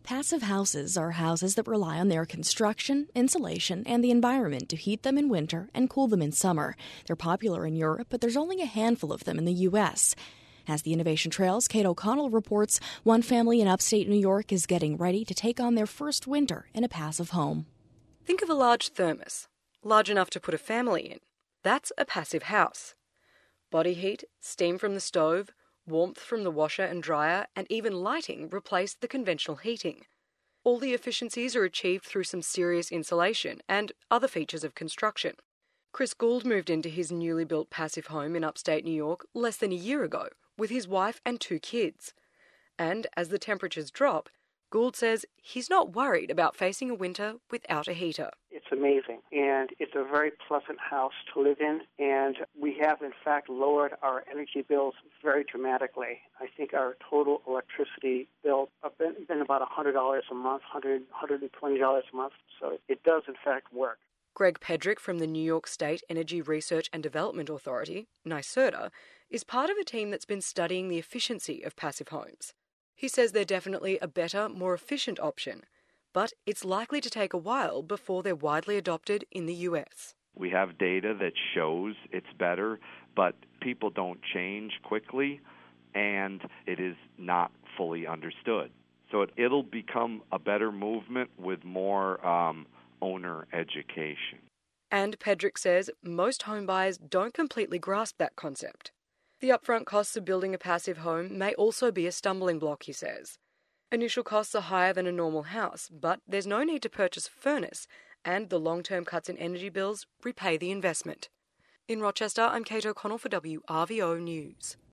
Passive houses are houses that rely on their construction, insulation, and the environment to heat them in winter and cool them in summer. They're popular in Europe, but there's only a handful of them in the U.S. As the Innovation Trail's Kate O'Connell reports, one family in upstate New York is getting ready to take on their first winter in a passive home. Think of a large thermos, large enough to put a family in. That's a passive house. Body heat, steam from the stove, warmth from the washer and dryer, and even lighting replace the conventional heating. All the efficiencies are achieved through some serious insulation and other features of construction. Chris Gould moved into his newly built passive home in upstate New York less than a year ago with his wife and 2 kids. And as the temperatures drop, Gould says he's not worried about facing a winter without a heater. It's amazing, and it's a very pleasant house to live in, and we have, in fact, lowered our energy bills very dramatically. I think our total electricity bill has been about $100 a month, $120 a month, so it does, in fact, work. Greg Pedrick from the New York State Energy Research and Development Authority, NYSERDA, is part of a team that's been studying the efficiency of passive homes. He says they're definitely a better, more efficient option, but it's likely to take a while before they're widely adopted in the US. We have data that shows it's better, but people don't change quickly, and it is not fully understood. So it'll become a better movement with more owner education. And Pedrick says most homebuyers don't completely grasp that concept. The upfront costs of building a passive home may also be a stumbling block, he says. Initial costs are higher than a normal house, but there's no need to purchase a furnace, and the long-term cuts in energy bills repay the investment. In Rochester, I'm Kate O'Connell for WRVO News.